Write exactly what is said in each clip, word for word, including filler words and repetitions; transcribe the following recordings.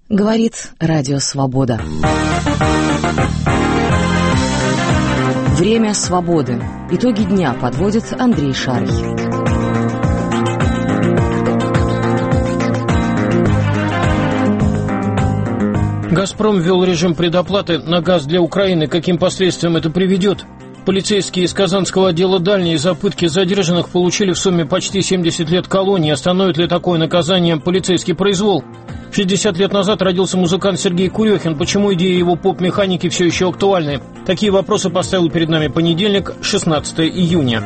Говорит Радио Свобода. Время свободы. Итоги дня подводит Андрей Шарий. «Газпром» ввел режим предоплаты на газ для Украины. Каким последствиям это приведет? Полицейские из Казанского отдела «Дальние» за пытки задержанных получили в сумме почти семьдесят лет колонии. Остановит ли такое наказание полицейский произвол? шестьдесят лет назад родился музыкант Сергей Курехин. Почему идеи его поп-механики все еще актуальны? Такие вопросы поставил перед нами понедельник, шестнадцатого июня.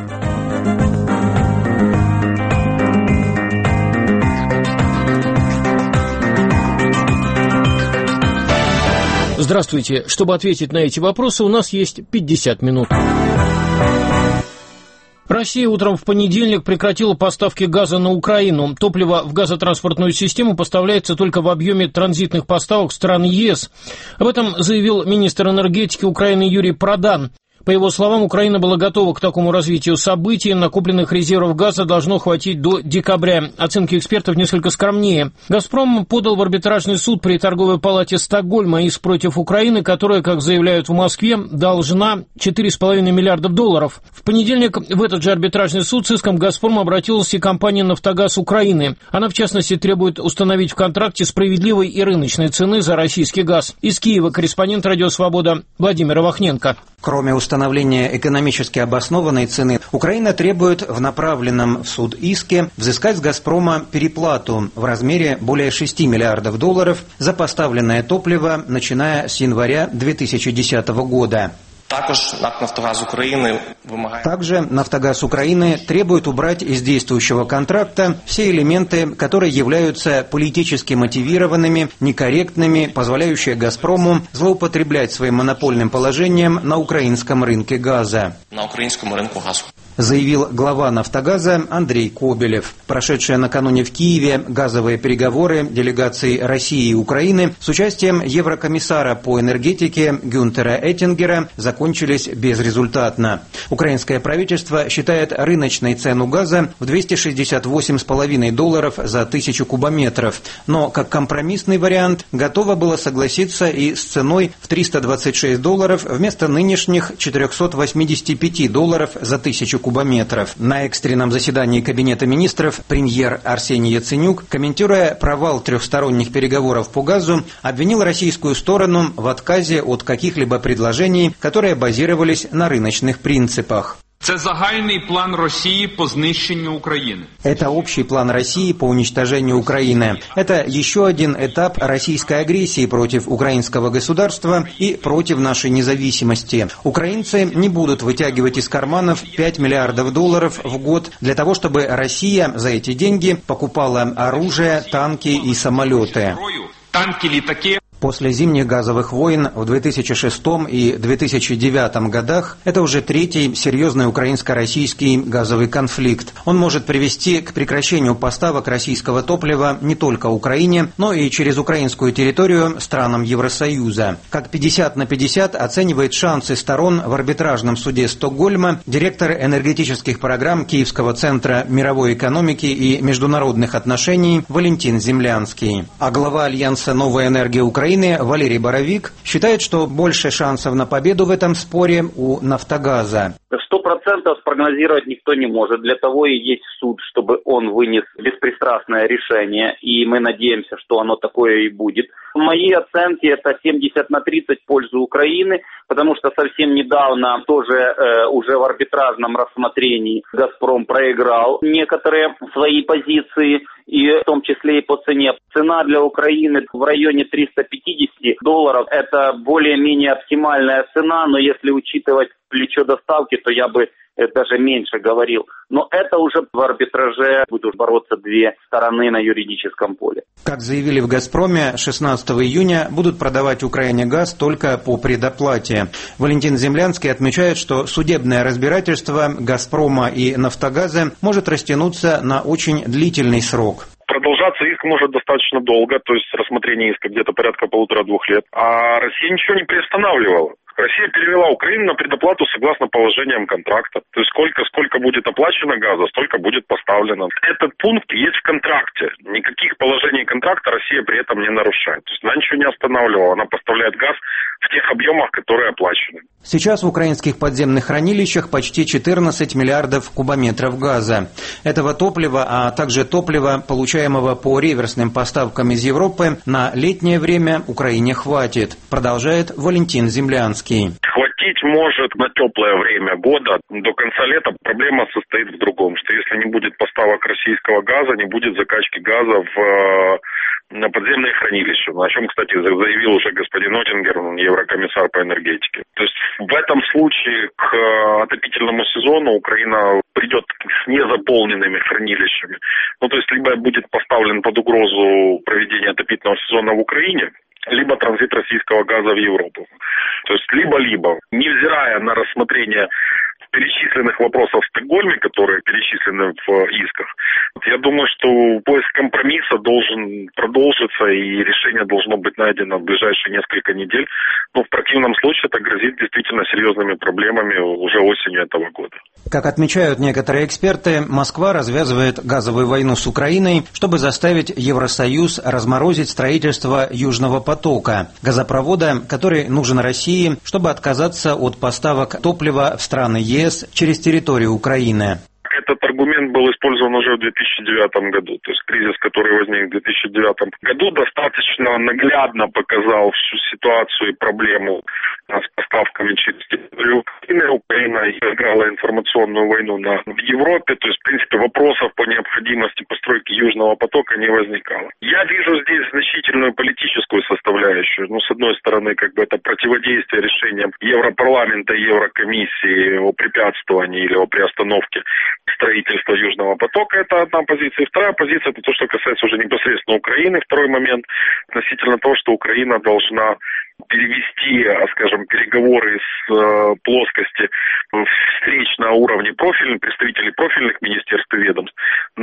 Здравствуйте. Чтобы ответить на эти вопросы, у нас есть пятьдесят минут. Россия утром в понедельник прекратила поставки газа на Украину. Топливо в газотранспортную систему поставляется только в объеме транзитных поставок стран ЕС. Об этом заявил министр энергетики Украины Юрий Продан. По его словам, Украина была готова к такому развитию событий. Накопленных резервов газа должно хватить до декабря. Оценки экспертов несколько скромнее. «Газпром» подал в арбитражный суд при торговой палате Стокгольма иск против Украины, которая, как заявляют в Москве, должна четыре с половиной миллиардов долларов. В понедельник в этот же арбитражный суд с иском «Газпром» обратилась и компания «Нафтогаз Украины». Она, в частности, требует установить в контракте справедливой и рыночной цены за российский газ. Из Киева корреспондент «Радио Свобода» Владимир Авахненко. Кроме установления экономически обоснованной цены, Украина требует в направленном в суд иске взыскать с «Газпрома» переплату в размере более шести миллиардов долларов за поставленное топливо, начиная с января две тысячи десятого года. Також «Нафтогаз Украины» вымогает... Также «Нафтогаз Украины» требует убрать из действующего контракта все элементы, которые являются политически мотивированными, некорректными, позволяющие «Газпрому» злоупотреблять своим монопольным положением на украинском рынке газа. На украинском рынке газа. Заявил глава «Нафтогаза» Андрей Кобелев. Прошедшие накануне в Киеве газовые переговоры делегаций России и Украины с участием еврокомиссара по энергетике Гюнтера Эттингера закончились безрезультатно. Украинское правительство считает рыночной цену газа в двести шестьдесят восемь с половиной долларов за тысячу кубометров, но как компромиссный вариант готово было согласиться и с ценой в триста двадцать шесть долларов вместо нынешних четырехсот восьмидесяти пяти долларов за тысячу кубометров. На экстренном заседании Кабинета министров премьер Арсений Яценюк, комментируя провал трехсторонних переговоров по газу, обвинил российскую сторону в отказе от каких-либо предложений, которые базировались на рыночных принципах. Це загальний план Росії по знищенню України. Это общий план России по уничтожению Украины. Это еще один этап российской агрессии против украинского государства и против нашей независимости. Украинцы не будут вытягивать из карманов пять миллиардов долларов в год для того, чтобы Россия за эти деньги покупала оружие, танки и самолеты. Танки, літаки. После зимних газовых войн в две тысячи шестом и две тысячи девятом годах это уже третий серьезный украинско-российский газовый конфликт. Он может привести к прекращению поставок российского топлива не только Украине, но и через украинскую территорию странам Евросоюза. Как пятьдесят на пятьдесят оценивает шансы сторон в арбитражном суде Стокгольма директор энергетических программ Киевского центра мировой экономики и международных отношений Валентин Землянский. А глава Альянса «Новая энергия Украины» Валерий Боровик считает, что больше шансов на победу в этом споре у «Нафтогаза». Сто процентов спрогнозировать никто не может. Для того и есть суд, чтобы он вынес беспристрастное решение. И мы надеемся, что оно такое и будет. Мои оценки это семьдесят на тридцать в пользу Украины, потому что совсем недавно тоже э, уже в арбитражном рассмотрении «Газпром» проиграл некоторые свои позиции, и в том числе и по цене. Цена для Украины в районе триста пятьдесят долларов. Это более-менее оптимальная цена, но если учитывать плечо доставки, то я бы даже меньше говорил. Но это уже в арбитраже будут бороться две стороны на юридическом поле. Как заявили в «Газпроме», шестнадцатого июня будут продавать Украине газ только по предоплате. Валентин Землянский отмечает, что судебное разбирательство «Газпрома» и «Нафтогаза» может растянуться на очень длительный срок. Продолжаться иск может достаточно долго, то есть рассмотрение иска где-то порядка полутора-двух лет. А Россия ничего не приостанавливала. Россия перевела Украину на предоплату согласно положениям контракта. То есть сколько, сколько будет оплачено газа, столько будет поставлено. Этот пункт есть в контракте. Никаких положений контракта Россия при этом не нарушает. То есть она ничего не останавливала. Она поставляет газ в тех объемах, которые оплачены. Сейчас в украинских подземных хранилищах почти четырнадцать миллиардов кубометров газа. Этого топлива, а также топлива, получаемого по реверсным поставкам из Европы, на летнее время Украине хватит, продолжает Валентин Землянский. Хватить может на теплое время года. До конца лета проблема состоит в другом, что если не будет поставок российского газа, не будет закачки газа в на подземные хранилища, о чем, кстати, заявил уже господин Оттингер, еврокомиссар по энергетике. То есть в этом случае к отопительному сезону Украина придет с незаполненными хранилищами. Ну, то есть либо будет поставлен под угрозу проведения отопительного сезона в Украине, либо транзит российского газа в Европу. То есть либо-либо, невзирая на рассмотрение перечисленных вопросов в Стокгольме, которые перечислены в исках, я думаю, что поиск компромисса должен продолжиться, и решение должно быть найдено в ближайшие несколько недель. Но в противном случае это грозит действительно серьезными проблемами уже осенью этого года. Как отмечают некоторые эксперты, Москва развязывает газовую войну с Украиной, чтобы заставить Евросоюз разморозить строительство Южного потока, газопровода, который нужен России, чтобы отказаться от поставок топлива в страны ЕС через территорию Украины. Этот аргумент был использован уже в две тысячи девятом году. То есть кризис, который возник в две тысячи девятом году, достаточно наглядно показал всю ситуацию и проблему с поставками через территорию Украины. Украина играла информационную войну на, в Европе. То есть, в принципе, вопросов по необходимости постройки Южного потока не возникало. Я вижу здесь значительную политическую составляющую. Ну, с одной стороны, как бы это противодействие решениям Европарламента и Еврокомиссии о препятствовании или о приостановке строительства Южного потока. Это одна позиция. И вторая позиция, это то, что касается уже непосредственно Украины. Второй момент относительно того, что Украина должна перевести, скажем, переговоры с э, плоскости встреч на уровне профильных представителей профильных министерств и ведомств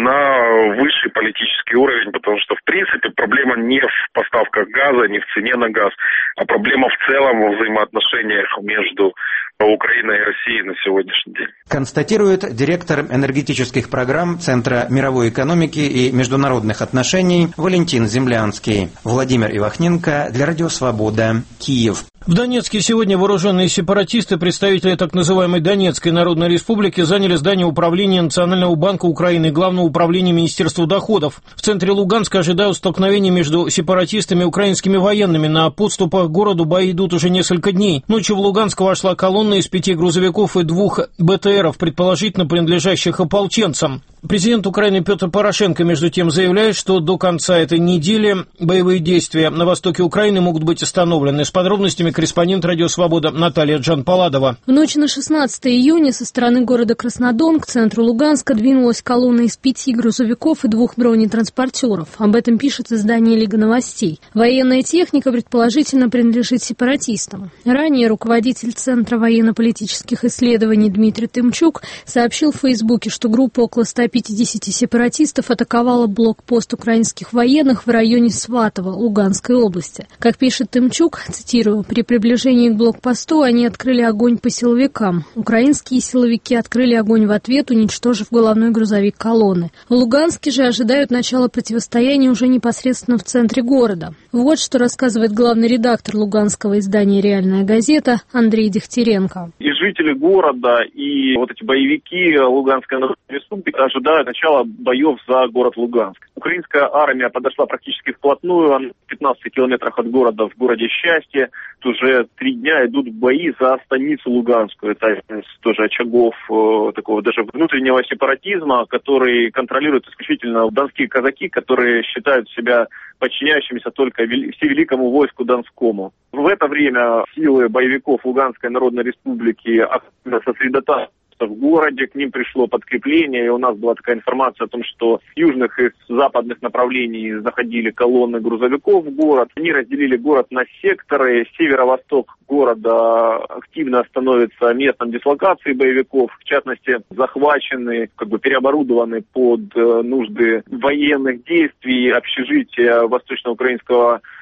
на высший политический уровень, потому что, в принципе, проблема не в поставках газа, не в цене на газ, а проблема в целом во взаимоотношениях между Украиной и Россией на сегодняшний день. Констатирует директор энергетических программ Центра мировой экономики и международных отношений Валентин Землянский. Владимир Ивахненко для Радио Свобода, Киев. В Донецке сегодня вооруженные сепаратисты, представители так называемой Донецкой Народной Республики, заняли здание управления Национального банка Украины и Главного управления Министерства доходов. В центре Луганска ожидают столкновения между сепаратистами и украинскими военными. На подступах к городу бои идут уже несколько дней. Ночью в Луганск вошла колонна из пяти грузовиков и двух БТРов, предположительно принадлежащих ополченцам. Президент Украины Петр Порошенко, между тем, заявляет, что до конца этой недели боевые действия на востоке Украины могут быть остановлены. С подробностями корреспондент «Радио Свобода» Наталья Джанпаладова. В ночь на шестнадцатое июня со стороны города Краснодон к центру Луганска двинулась колонна из пяти грузовиков и двух бронетранспортеров. Об этом пишет издание «Лига новостей». Военная техника предположительно принадлежит сепаратистам. Ранее руководитель Центра военно-политических исследований Дмитрий Тымчук сообщил в Фейсбуке, что группа около ста пятидесяти сепаратистов атаковала блокпост украинских военных в районе Сватово Луганской области. Как пишет Тымчук, цитирую, «При приближении к блокпосту они открыли огонь по силовикам. Украинские силовики открыли огонь в ответ, уничтожив головной грузовик колонны. В Луганске же ожидают начала противостояния уже непосредственно в центре города». Вот что рассказывает главный редактор луганского издания «Реальная газета» Андрей Дегтяренко. И жители города, и вот эти боевики Луганской Народной Республики ожидают начала боев за город Луганск. Украинская армия подошла практически вплотную, она в пятнадцати километрах от города, в городе Счастье. Уже три дня идут бои за станицу Луганскую. Это тоже очагов э, такого даже внутреннего сепаратизма, который контролируют исключительно донские казаки, которые считают себя подчиняющимися только всевеликому войску Донскому. В это время силы боевиков Луганской Народной Республики активно сосредотачиваются в городе, к ним пришло подкрепление, и у нас была такая информация о том, что с южных и с западных направлений заходили колонны грузовиков в город. Они разделили город на секторы. Северо-восток города активно становится местом дислокации боевиков, в частности, захвачены, как бы переоборудованы под нужды военных действий общежития восточноукраинского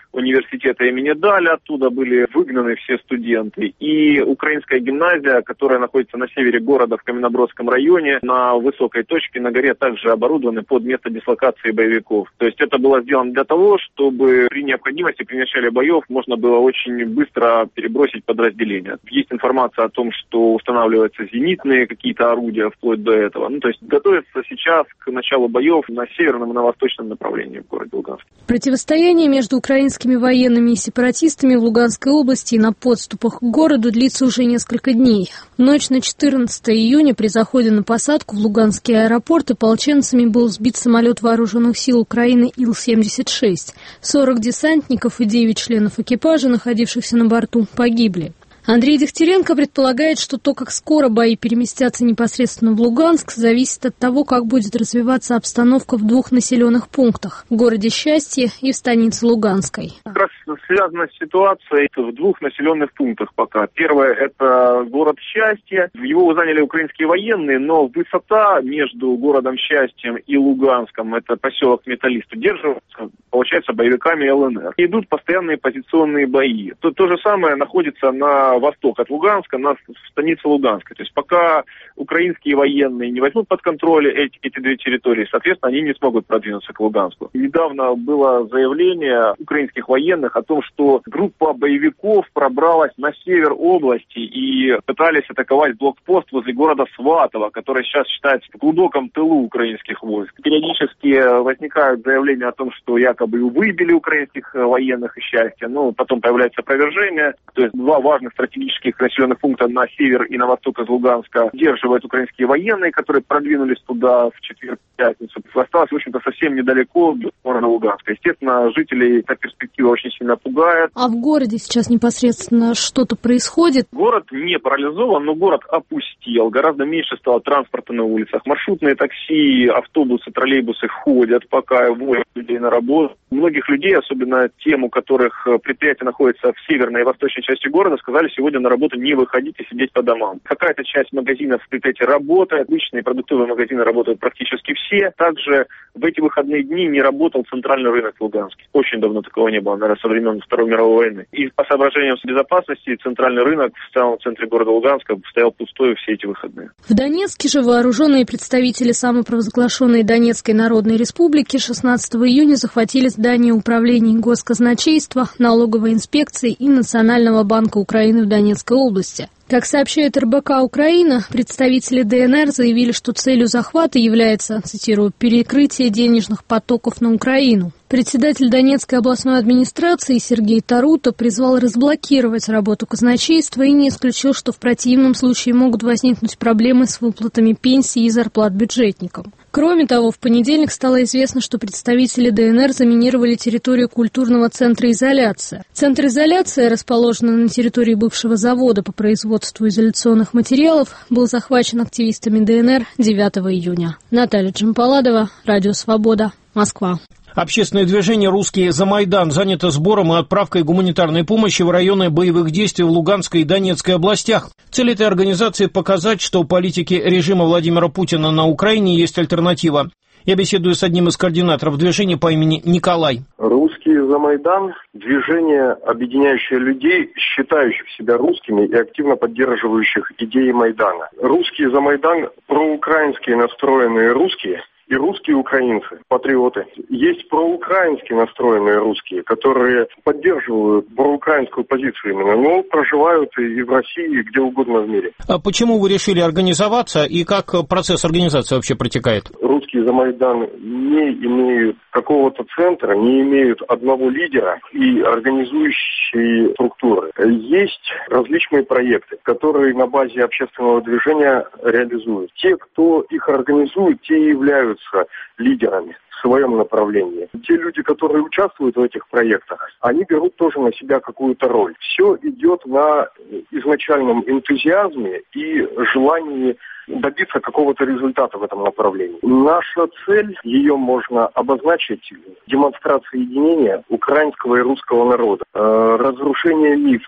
университета имени Даля, оттуда были выгнаны все студенты. И украинская гимназия, которая находится на севере города в Каменнобродском районе, на высокой точке на горе, также оборудованы под место дислокации боевиков. То есть это было сделано для того, чтобы при необходимости, при начале боев, можно было очень быстро перебросить подразделения. Есть информация о том, что устанавливаются зенитные какие-то орудия вплоть до этого. Ну, то есть готовится сейчас к началу боев на северном и на восточном направлении в городе Луганск. Противостояние между украинскими военными и сепаратистами в Луганской области и на подступах к городу длится уже несколько дней. В ночь на четырнадцатое июня при заходе на посадку в Луганский аэропорт ополченцами был сбит самолет вооруженных сил Украины Ил семьдесят шесть. сорок десантников и девять членов экипажа, находившихся на борту, погибли. Андрей Дегтяренко предполагает, что то, как скоро бои переместятся непосредственно в Луганск, зависит от того, как будет развиваться обстановка в двух населенных пунктах – в городе Счастье и в станице Луганской. Как раз связана с ситуацией в двух населенных пунктах пока. Первое – это город Счастье. Его заняли украинские военные, но высота между городом Счастьем и Луганском, это поселок Металлист, удерживается, получается, боевиками ЛНР. Идут постоянные позиционные бои. То, то же самое находится на восток от Луганска, на станице Луганской. То есть пока украинские военные не возьмут под контроль эти, эти две территории, соответственно, они не смогут продвинуться к Луганску. Недавно было заявление украинских военных о том, что группа боевиков пробралась на север области и пытались атаковать блокпост возле города Сватово, который сейчас считается в глубоком тылу украинских войск. Периодически возникают заявления о том, что якобы выбили украинских военных из Счастья, но потом появляется опровержение. То есть два важных стратегических населенных пункта на север и на восток из Луганска удерживают украинские военные, которые продвинулись туда в четверг, пятницу. Осталось, в общем-то, совсем недалеко до города Луганска. Естественно, жителей эта перспектива очень сильно пугает. А в городе сейчас непосредственно что-то происходит? Город не парализован, но город опустел. Гораздо меньше стало транспорта на улицах. Маршрутные такси, автобусы, троллейбусы ходят, пока возят людей на работу. Многих людей, особенно тем, у которых предприятие находится в северной и восточной части города, сказали сегодня на работу не выходить и сидеть по домам. Какая-то часть магазинов в предприятии работает, обычные продуктовые магазины работают практически все. Также в эти выходные дни не работал центральный рынок в Луганске. Очень давно такого не было, наверное, со времен Второй мировой войны. И по соображениям безопасности центральный рынок в самом центре города Луганска стоял пустой все эти выходные. В Донецке же вооруженные представители самопровозглашенной Донецкой Народной Республики шестнадцатого июня захватили здание управления Госказначейства, налоговой инспекции и Национального банка Украины в Донецкой области. Как сообщает эр бэ ка Украина, представители дэ эн эр заявили, что целью захвата является, цитирую, «перекрытие денежных потоков на Украину». Председатель Донецкой областной администрации Сергей Тарута призвал разблокировать работу казначейства и не исключил, что в противном случае могут возникнуть проблемы с выплатами пенсий и зарплат бюджетникам. Кроме того, в понедельник стало известно, что представители дэ эн эр заминировали территорию культурного центра «Изоляция». Центр «Изоляция», расположенный на территории бывшего завода по производству изоляционных материалов, был захвачен активистами дэ эн эр девятого июня. Наталья Джампаладова, Радио Свобода, Москва. Общественное движение «Русские за Майдан» занято сбором и отправкой гуманитарной помощи в районы боевых действий в Луганской и Донецкой областях. Цель этой организации – показать, что политике режима Владимира Путина на Украине есть альтернатива. Я беседую с одним из координаторов движения по имени Николай. «Русские за Майдан» – движение, объединяющее людей, считающих себя русскими и активно поддерживающих идеи Майдана. «Русские за Майдан» – проукраинские настроенные русские – и русские украинцы, патриоты. Есть проукраински настроенные русские, которые поддерживают проукраинскую позицию именно, но проживают и в России, и где угодно в мире. А почему вы решили организоваться и как процесс организации вообще протекает? Русские за Майдан не имеют какого-то центра, не имеют одного лидера и организующей структуры. Есть различные проекты, которые на базе общественного движения реализуют. Те, кто их организует, те и являются лидерами в своем направлении. Те люди, которые участвуют в этих проектах, они берут тоже на себя какую-то роль. Все идет на изначальном энтузиазме и желании добиться какого-то результата в этом направлении. Наша цель, ее можно обозначить, демонстрация единения украинского и русского народа, э, разрушение мифа,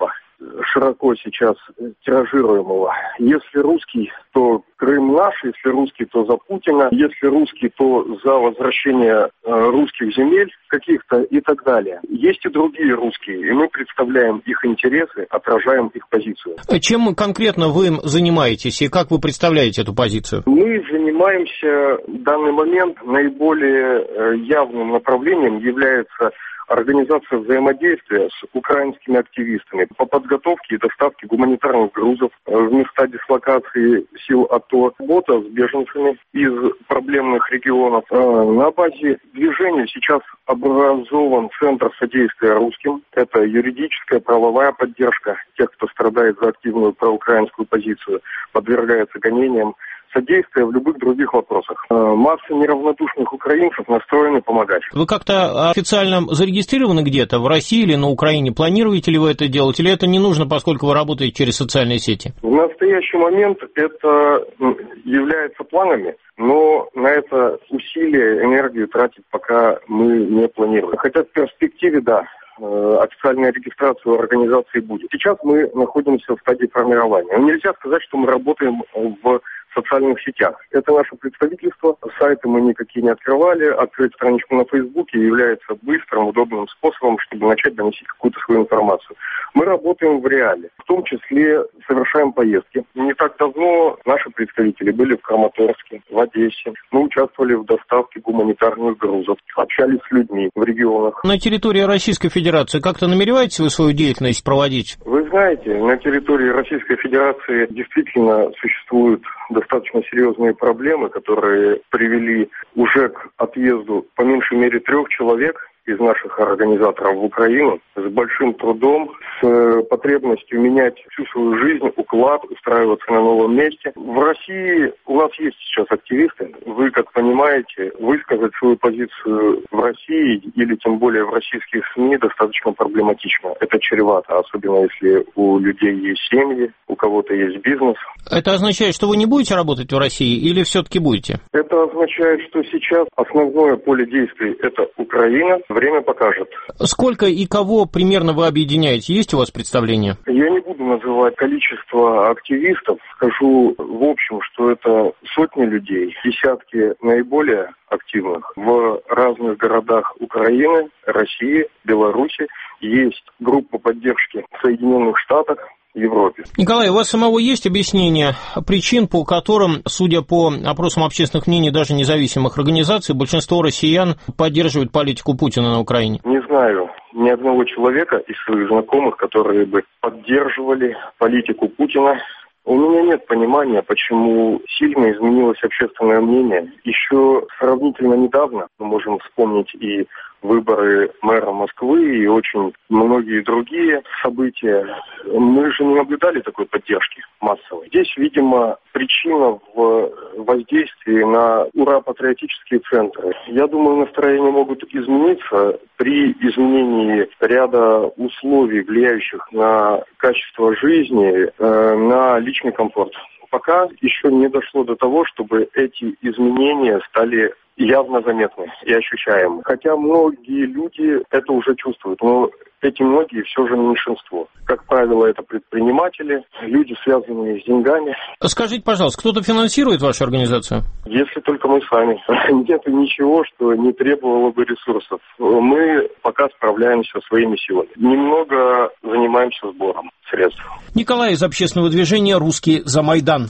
широко сейчас тиражируемого. Если русский, то Крым наш, если русский, то за Путина, если русский, то за возвращение русских земель каких-то и так далее. Есть и другие русские, и мы представляем их интересы, отражаем их позицию. Чем конкретно вы занимаетесь и как вы представляете эту позицию? Мы занимаемся в данный момент наиболее явным направлением является организация взаимодействия с украинскими активистами по подготовке и доставке гуманитарных грузов в места дислокации сил АТО, работа с беженцами из проблемных регионов. На базе движения сейчас образован Центр содействия русским. Это юридическая, правовая поддержка тех, кто страдает за активную проукраинскую позицию, подвергается гонениям. Содействие в любых других вопросах. Масса неравнодушных украинцев настроены помогать. Вы как-то официально зарегистрированы где-то в России или на Украине? Планируете ли вы это делать, или это не нужно, поскольку вы работаете через социальные сети? В настоящий момент это является планами, но на это усилия, энергию тратить пока мы не планируем. Хотя в перспективе, да, официальная регистрация организации будет. Сейчас мы находимся в стадии формирования. Но нельзя сказать, что мы работаем в социальных сетях. Это наше представительство. Сайты мы никакие не открывали. Открыть страничку на Фейсбуке является быстрым, удобным способом, чтобы начать доносить какую-то свою информацию. Мы работаем в реале. В том числе совершаем поездки. Не так давно наши представители были в Краматорске, в Одессе. Мы участвовали в доставке гуманитарных грузов. Общались с людьми в регионах. На территории Российской Федерации как-то намереваетесь вы свою деятельность проводить? Вы знаете, на территории Российской Федерации действительно существуют достаточно серьезные проблемы, которые привели уже к отъезду по меньшей мере трех человек из наших организаторов в Украину с большим трудом, с потребностью менять всю свою жизнь, уклад, устраиваться на новом месте. В России у нас есть сейчас активисты. Вы, как понимаете, высказать свою позицию в России или тем более в российских СМИ достаточно проблематично. Это чревато, особенно если у людей есть семьи, у кого-то есть бизнес. Это означает, что вы не будете работать в России или все-таки будете? Это означает, что сейчас основное поле действий – это Украина. Время покажет. Сколько и кого примерно вы объединяете? Есть у вас представление? Я не буду называть количество активистов. Скажу в общем, что это сотни людей, десятки наиболее активных в разных городах Украины, России, Беларуси. Есть группа поддержки в Соединенных Штатах, Европе. Николай, у вас самого есть объяснение причин, по которым, судя по опросам общественных мнений даже независимых организаций, большинство россиян поддерживают политику Путина на Украине? Не знаю ни одного человека из своих знакомых, которые бы поддерживали политику Путина. У меня нет понимания, почему сильно изменилось общественное мнение. Еще сравнительно недавно мы можем вспомнить и выборы мэра Москвы и очень многие другие события. Мы же не наблюдали такой поддержки массовой. Здесь, видимо, причина в воздействии на ура-патриотические центры. Я думаю, настроения могут измениться при изменении ряда условий, влияющих на качество жизни, на личный комфорт. Пока еще не дошло до того, чтобы эти изменения стали явно заметны и ощущаемы. Хотя многие люди это уже чувствуют, но эти многие все же меньшинство. Как правило, это предприниматели, люди, связанные с деньгами. Скажите, пожалуйста, кто-то финансирует вашу организацию? Если только мы сами. Нет ничего, что не требовало бы ресурсов. Мы пока справляемся своими силами. Немного занимаемся сбором средств. Николай из общественного движения «Русские за Майдан».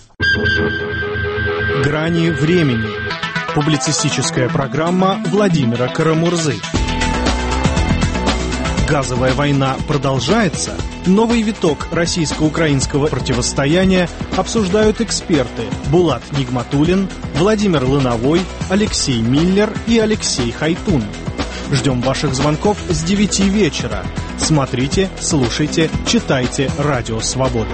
«Грани времени». Публицистическая программа Владимира Карамурзы. Газовая война продолжается. Новый виток российско-украинского противостояния обсуждают эксперты Булат Нигматуллин, Владимир Лановой, Алексей Миллер и Алексей Хайтун. Ждем ваших звонков с девяти вечера. Смотрите, слушайте, читайте «Радио Свобода».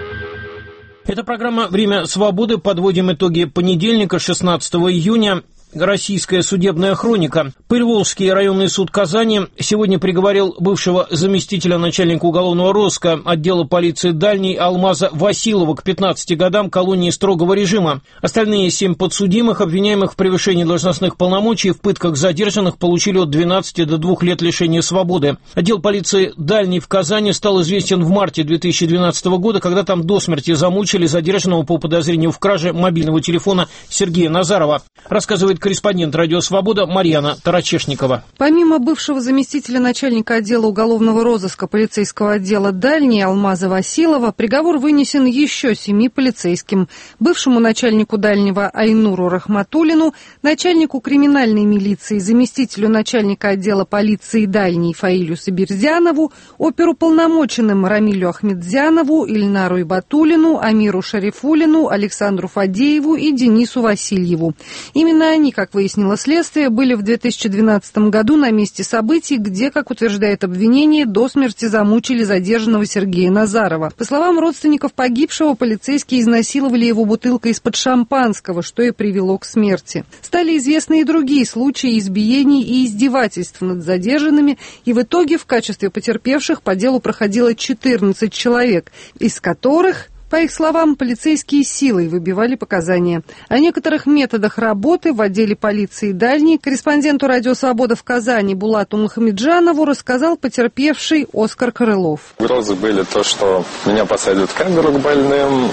Это программа «Время свободы». Подводим итоги понедельника, шестнадцатого июня. российская судебная хроника. Приволжский районный суд Казани сегодня приговорил бывшего заместителя начальника уголовного розыска отдела полиции Дальний Алмаза Василова к пятнадцати годам колонии строгого режима. Остальные семь подсудимых, обвиняемых в превышении должностных полномочий и в пытках задержанных, получили от двенадцати до двух лет лишения свободы. Отдел полиции Дальний в Казани стал известен в марте две тысячи двенадцатого года, когда там до смерти замучили задержанного по подозрению в краже мобильного телефона Сергея Назарова. Рассказывает корреспондент «Радио Свобода» Марьяна Тарачешникова. Помимо бывшего заместителя начальника отдела уголовного розыска полицейского отдела Дальний Алмаза Василова, приговор вынесен еще семи полицейским. Бывшему начальнику Дальнего Айнуру Рахматуллину, начальнику криминальной милиции, заместителю начальника отдела полиции Дальний Фаилю Сабирзянову, оперуполномоченным Рамилю Ахмедзянову, Ильнару Ибатуллину, Амиру Шарифуллину, Александру Фадееву и Денису Васильеву. Именно они, как выяснило следствие, были в две тысячи двенадцатом году на месте событий, где, как утверждает обвинение, до смерти замучили задержанного Сергея Назарова. По словам родственников погибшего, полицейские изнасиловали его бутылкой из-под шампанского, что и привело к смерти. Стали известны и другие случаи избиений и издевательств над задержанными, и в итоге в качестве потерпевших по делу проходило четырнадцать человек, из которых, по их словам, полицейские силой выбивали показания. О некоторых методах работы в отделе полиции Дальний корреспонденту «Радио Свобода» в Казани Булату Мухамеджанову рассказал потерпевший Оскар Крылов. Угрозы были то, что меня посадят в камеру к больным,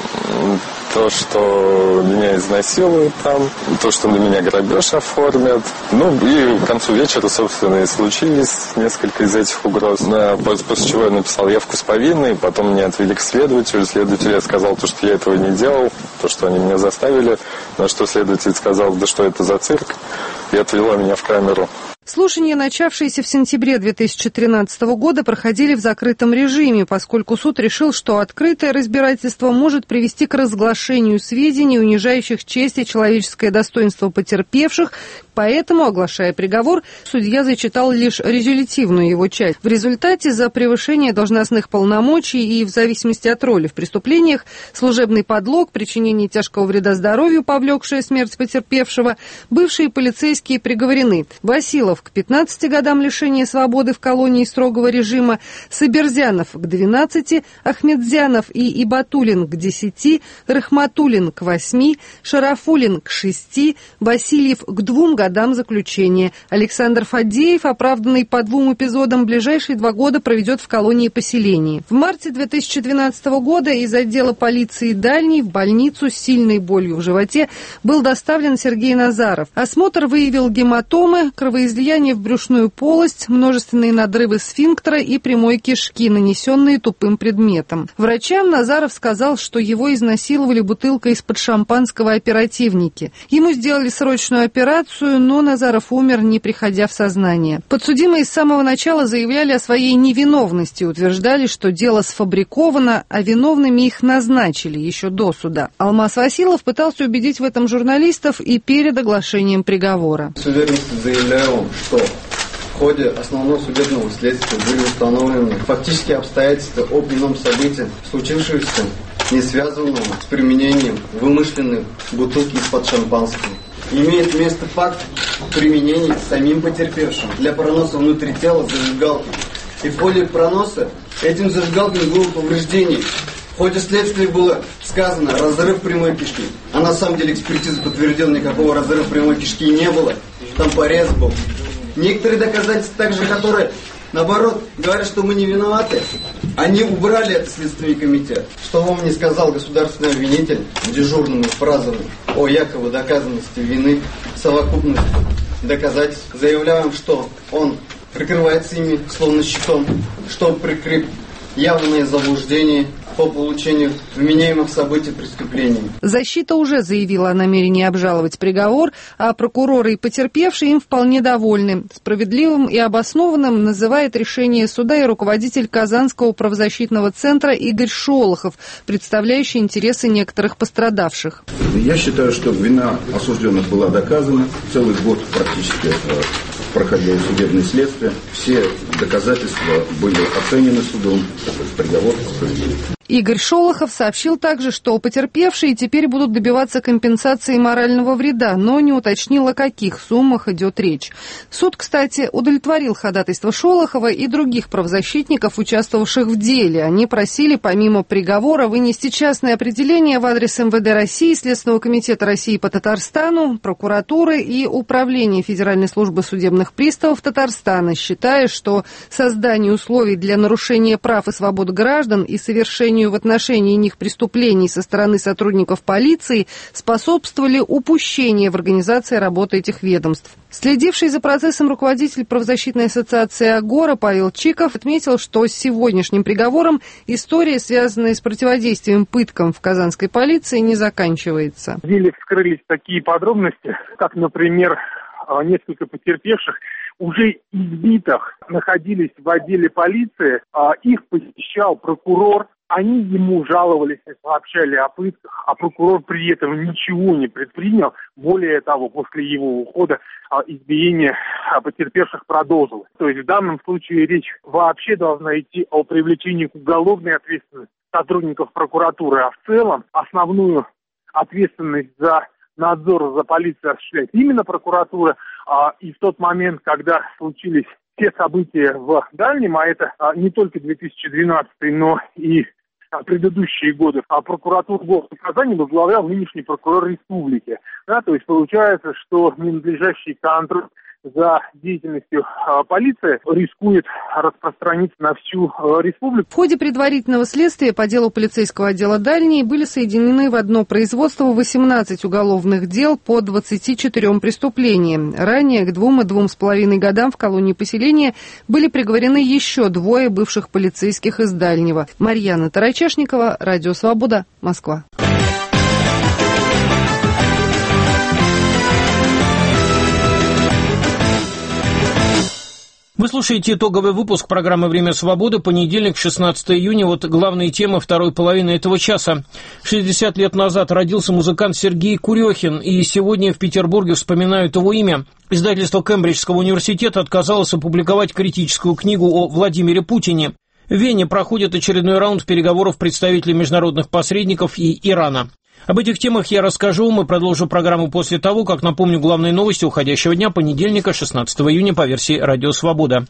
то, что меня изнасилуют там, то, что на меня грабеж оформят. Ну и к концу вечера, собственно, и случились несколько из этих угроз. После чего я написал явку с повинной, потом меня отвели к следователю. Следователь сказал, то, что я этого не делал, то, что они меня заставили, на что следователь сказал, да что это за цирк, и отвела меня в камеру. Слушания, начавшиеся в сентябре две тысячи тринадцатого года, проходили в закрытом режиме, поскольку суд решил, что открытое разбирательство может привести к разглашению сведений, унижающих честь и человеческое достоинство потерпевших. Поэтому, оглашая приговор, судья зачитал лишь резолютивную его часть. В результате за превышение должностных полномочий и в зависимости от роли в преступлениях, служебный подлог, причинение тяжкого вреда здоровью, повлекшее смерть потерпевшего, бывшие полицейские приговорены: Василов к пятнадцати годам лишения свободы в колонии строгого режима, Сабирзянов к двенадцати, Ахмедзянов и Ибатуллин к десяти, Рахматуллин к восьми, Шарафуллин к шести, Васильев к двум годам заключения. Александр Фадеев, оправданный по двум эпизодам, ближайшие два года проведет в колонии поселения. В марте две тысячи двенадцатого года из отдела полиции Дальний в больницу с сильной болью в животе был доставлен Сергей Назаров. Осмотр выявил гематомы, кровоизлияние в брюшную полость, множественные надрывы сфинктера и прямой кишки, нанесенные тупым предметом. Врачам Назаров сказал, что его изнасиловали бутылкой из-под шампанского оперативники. Ему сделали срочную операцию, но Назаров умер, не приходя в сознание. Подсудимые с самого начала заявляли о своей невиновности, утверждали, что дело сфабриковано, а виновными их назначили еще до суда. Алмаз Василов пытался убедить в этом журналистов и перед оглашением приговора. С уверенностью заявляю, что в ходе основного судебного следствия были установлены фактические обстоятельства об ином событии, случившемуся, не связанного с применением вымышленной бутылки из-под шампанского. Имеет место факт применения самим потерпевшим для проноса внутри тела зажигалки. И в ходе проноса этим зажигалкам было повреждение. В ходе следствия было сказано разрыв прямой кишки. А на самом деле экспертиза подтвердила, никакого разрыва прямой кишки не было. Там порез был. Некоторые доказательства также, которые, наоборот, говорят, что мы не виноваты, они убрали это Следственный комитет. Что вам не сказал государственный обвинитель дежурными фразами о якобы доказанности вины, совокупности доказательств. Заявляем, что он прикрывается ими словно щитом, чтобы прикрыть явное заблуждение по получению вменяемых событий преступлений. Защита уже заявила о намерении обжаловать приговор, а прокуроры и потерпевшие им вполне довольны. Справедливым и обоснованным называет решение суда и руководитель Казанского правозащитного центра Игорь Шолохов, представляющий интересы некоторых пострадавших. Я считаю, что вина осужденных была доказана. Целый год практически проходило судебное следствие. Все доказательства были оценены судом, то есть приговор справедливый. Игорь Шолохов сообщил также, что потерпевшие теперь будут добиваться компенсации морального вреда, но не уточнил, о каких суммах идет речь. Суд, кстати, удовлетворил ходатайство Шолохова и других правозащитников, участвовавших в деле. Они просили, помимо приговора, вынести частное определение в адрес эм вэ дэ России, Следственного комитета России по Татарстану, прокуратуры и Управления Федеральной службы судебных приставов Татарстана, считая, что создание условий для нарушения прав и свобод граждан и совершению в отношении них преступлений со стороны сотрудников полиции способствовали упущению в организации работы этих ведомств. Следивший за процессом руководитель правозащитной ассоциации «Агора» Павел Чиков отметил, что с сегодняшним приговором история, связанная с противодействием пыткам в казанской полиции, не заканчивается. В деле вскрылись такие подробности, как, например, несколько потерпевших, уже избитых, находились в отделе полиции, их посещал прокурор. Они ему жаловались, сообщали о пытках, а прокурор при этом ничего не предпринял. Более того, после его ухода избиение потерпевших продолжилось. То есть в данном случае речь вообще должна идти о привлечении к уголовной ответственности сотрудников прокуратуры, а в целом основную ответственность за надзор за полицией осуществляет именно прокуратура. И в тот момент, когда случились все события в Дальнем, а это не только две тысячи двенадцатый, но и предыдущие годы, а прокуратуру города Казани возглавлял нынешний прокурор республики. Да, то есть получается, что ненадлежащий контроль за деятельностью э, полиции рискует распространиться на всю э, республику. В ходе предварительного следствия по делу полицейского отдела Дальний были соединены в одно производство восемнадцать уголовных дел по двадцати четырем преступлениям. Ранее к двум и двум с половиной годам в колонии поселения были приговорены еще двое бывших полицейских из Дальнего. Марьяна Тарачешникова, Радио Свобода, Москва. Вы слушаете итоговый выпуск программы «Время свободы», понедельник, шестнадцатого июня. Вот главные темы второй половины этого часа. шестьдесят лет назад родился музыкант Сергей Курехин, и сегодня в Петербурге вспоминают его имя. Издательство Кембриджского университета отказалось опубликовать критическую книгу о Владимире Путине. В Вене проходит очередной раунд переговоров представителей международных посредников и Ирана. Об этих темах я расскажу, мы продолжим программу после того, как напомню главные новости уходящего дня, понедельника, шестнадцатого июня, по версии «Радио Свобода».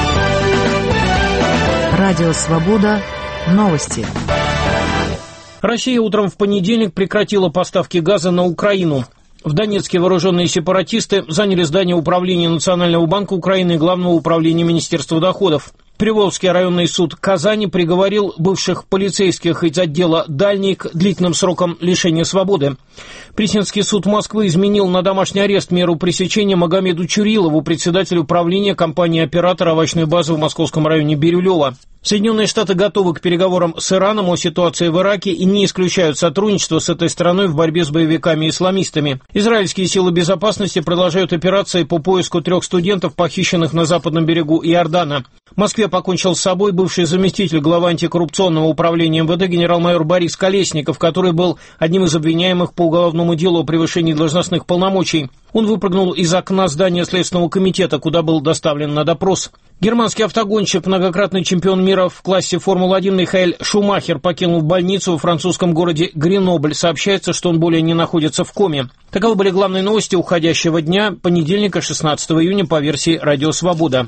Радио Свобода. Новости. Россия утром в понедельник прекратила поставки газа на Украину. В Донецке вооруженные сепаратисты заняли здание управления Национального банка Украины и Главного управления Министерства доходов. Приволжский районный суд Казани приговорил бывших полицейских из отдела «Дальний» к длительным срокам лишения свободы. Пресненский суд Москвы изменил на домашний арест меру пресечения Магомеду Чурилову, председателю правления компании-оператора овощной базы в московском районе Бирюлево. Соединенные Штаты готовы к переговорам с Ираном о ситуации в Ираке и не исключают сотрудничество с этой страной в борьбе с боевиками и исламистами. Израильские силы безопасности продолжают операции по поиску трех студентов, похищенных на западном берегу Иордана. В Москве покончил с собой бывший заместитель главы антикоррупционного управления эм вэ дэ генерал-майор Борис Колесников, который был одним из обвиняемых по уголовному делу о превышении должностных полномочий. Он выпрыгнул из окна здания Следственного комитета, куда был доставлен на допрос. Германский автогонщик, многократный чемпион мира в классе Формулы один Михаэль Шумахер покинул больницу во французском городе Гренобль. Сообщается, что он более не находится в коме. Таковы были главные новости уходящего дня, понедельника, шестнадцатого июня, по версии «Радио Свобода».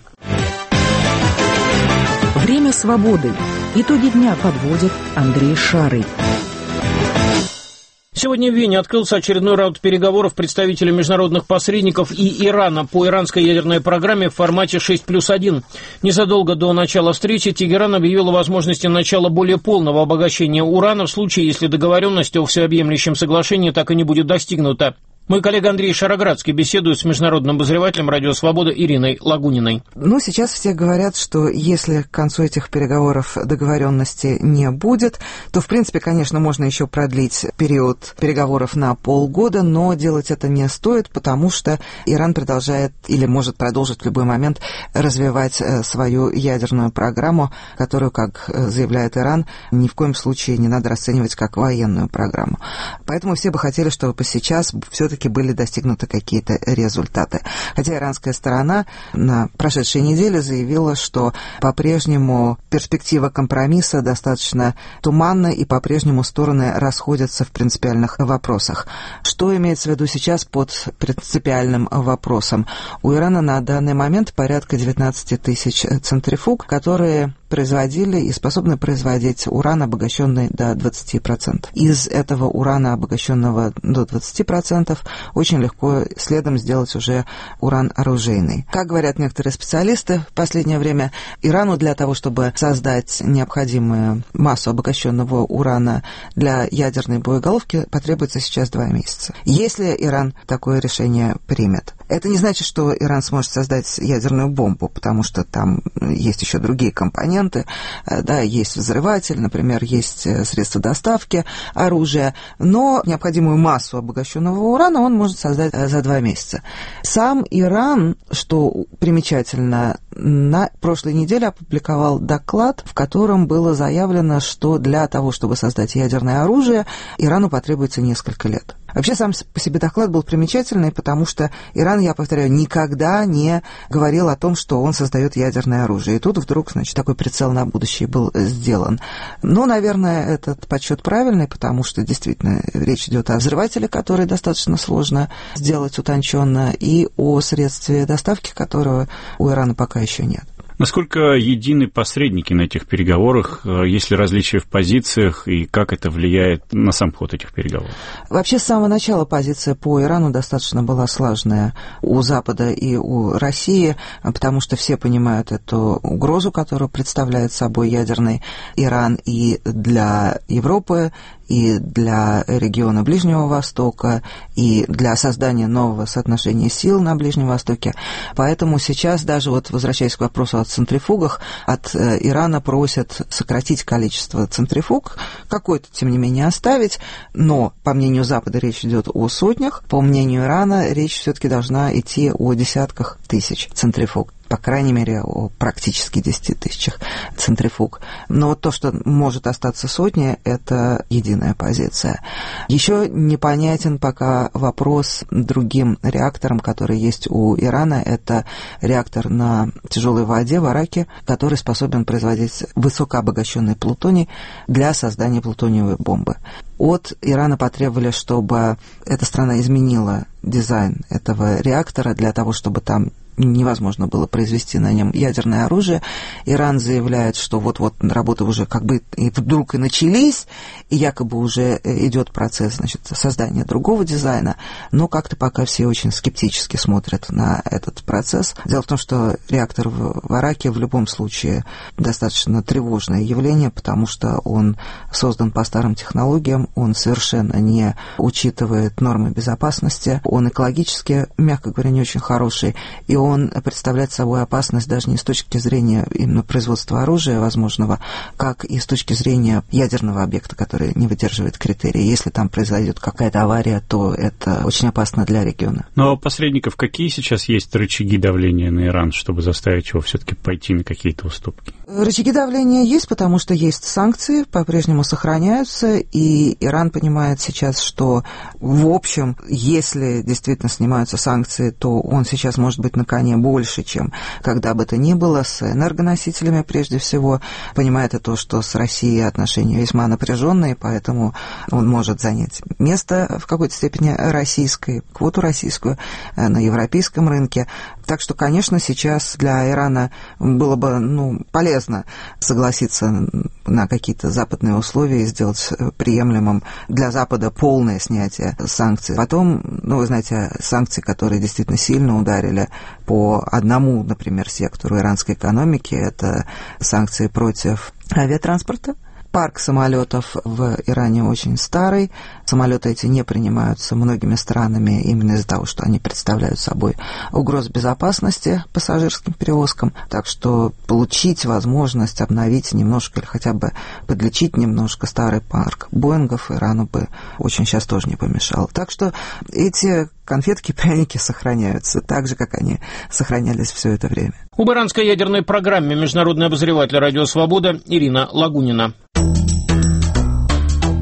Время свободы. Итоги дня подводит Андрей Шарый. Сегодня в Вене открылся очередной раунд переговоров представителей международных посредников и Ирана по иранской ядерной программе в формате шесть плюс один. Незадолго до начала встречи Тегеран объявил о возможности начала более полного обогащения урана в случае, если договоренность о всеобъемлющем соглашении так и не будет достигнута. Мой коллега Андрей Шароградский беседует с международным обозревателем «Радио Свобода» Ириной Лагуниной. Ну, сейчас все говорят, что если к концу этих переговоров договоренности не будет, то, в принципе, конечно, можно еще продлить период переговоров на полгода, но делать это не стоит, потому что Иран продолжает или может продолжить в любой момент развивать свою ядерную программу, которую, как заявляет Иран, ни в коем случае не надо расценивать как военную программу. Поэтому все бы хотели, чтобы сейчас все-таки все-таки были достигнуты какие-то результаты. Хотя иранская сторона на прошедшей неделе заявила, что по-прежнему перспектива компромисса достаточно туманна, и по-прежнему стороны расходятся в принципиальных вопросах. Что имеется в виду сейчас под принципиальным вопросом? У Ирана на данный момент порядка девятнадцать тысяч центрифуг, которые производили и способны производить уран, обогащенный до двадцати процентов. Из этого урана, обогащенного до двадцати процентов, очень легко следом сделать уже уран оружейный. Как говорят некоторые специалисты в последнее время, Ирану для того, чтобы создать необходимую массу обогащенного урана для ядерной боеголовки, потребуется сейчас два месяца. Если Иран такое решение примет. Это не значит, что Иран сможет создать ядерную бомбу, потому что там есть еще другие компоненты, да, есть взрыватель, например, есть средства доставки оружия, но необходимую массу обогащенного урана он может создать за два месяца. Сам Иран, что примечательно, на прошлой неделе опубликовал доклад, в котором было заявлено, что для того, чтобы создать ядерное оружие, Ирану потребуется несколько лет. Вообще, сам по себе доклад был примечательный, потому что Иран, я повторяю, никогда не говорил о том, что он создает ядерное оружие. И тут вдруг, значит, такой прицел на будущее был сделан. Но, наверное, этот подсчет правильный, потому что, действительно, речь идет о взрывателе, который достаточно сложно сделать утонченно, и о средстве доставки, которого у Ирана пока еще нет. Насколько едины посредники на этих переговорах, есть ли различия в позициях и как это влияет на сам ход этих переговоров? Вообще, с самого начала позиция по Ирану достаточно была слаженная у Запада и у России, потому что все понимают эту угрозу, которую представляет собой ядерный Иран и для Европы, и для региона Ближнего Востока, и для создания нового соотношения сил на Ближнем Востоке. Поэтому сейчас, даже вот возвращаясь к вопросу о центрифугах, от Ирана просят сократить количество центрифуг, какой-то, тем не менее, оставить, но, по мнению Запада, речь идет о сотнях, по мнению Ирана, речь все-таки должна идти о десятках тысяч центрифуг. По крайней мере, о практически десяти тысячах центрифуг. Но вот то, что может остаться сотни, это единая позиция. Еще непонятен пока вопрос другим реакторам, которые есть у Ирана. Это реактор на тяжелой воде в Араке, который способен производить высокообогащенный плутоний для создания плутониевой бомбы. От Ирана потребовали, чтобы эта страна изменила дизайн этого реактора для того, чтобы там невозможно было произвести на нем ядерное оружие. Иран заявляет, что вот-вот работы уже как бы и вдруг и начались, и якобы уже идет процесс, значит, создания другого дизайна, но как-то пока все очень скептически смотрят на этот процесс. Дело в том, что реактор в Араке в любом случае достаточно тревожное явление, потому что он создан по старым технологиям, он совершенно не учитывает нормы безопасности, он экологически, мягко говоря, не очень хороший, и он представляет собой опасность даже не с точки зрения именно производства оружия возможного, как и с точки зрения ядерного объекта, который не выдерживает критерии. Если там произойдет какая-то авария, то это очень опасно для региона. Но посредников какие сейчас есть рычаги давления на Иран, чтобы заставить его все-таки пойти на какие-то уступки? Рычаги давления есть, потому что есть санкции, по-прежнему сохраняются, и Иран понимает сейчас, что в общем, если действительно снимаются санкции, то он сейчас может быть на коне больше, чем когда бы то ни было, с энергоносителями прежде всего. Понимает и то, что с Россией отношения весьма напряженные, поэтому он может занять место в какой-то степени российской, квоту российскую на европейском рынке. Так что, конечно, сейчас для Ирана было бы ну, полезно согласиться на какие-то западные условия и сделать приемлемым для Запада полное снятие санкций. Потом, ну, вы знаете, санкции, которые действительно сильно ударили по одному, например, сектору иранской экономики, это санкции против авиатранспорта. Парк самолетов в Иране очень старый. Самолеты эти не принимаются многими странами именно из-за того, что они представляют собой угрозу безопасности пассажирским перевозкам. Так что получить возможность обновить немножко или хотя бы подлечить немножко старый парк Боингов Ирану бы очень сейчас тоже не помешало. Так что эти конфетки, пряники сохраняются так же, как они сохранялись все это время. Об иранской ядерной программе международный обозреватель «Радио Свобода» Ирина Лагунина.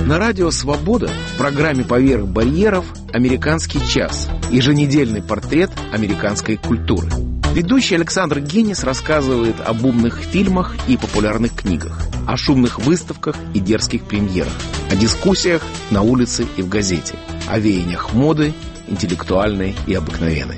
На радио «Свобода» в программе «Поверх барьеров» «Американский час». Еженедельный портрет американской культуры. Ведущий Александр Генис рассказывает об умных фильмах и популярных книгах, о шумных выставках и дерзких премьерах, о дискуссиях на улице и в газете, о веяниях моды, интеллектуальной и обыкновенной.